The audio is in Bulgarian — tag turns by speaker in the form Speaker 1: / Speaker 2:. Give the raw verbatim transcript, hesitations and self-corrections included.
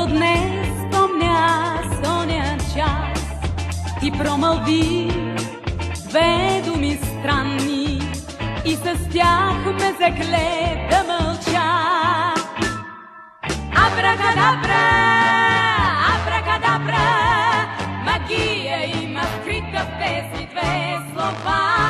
Speaker 1: до днес спомня с оня час и промълви две думи странни и с тях ме закле да мълча. Абракадабра, абракадабра, магия има скрита в тези две слова.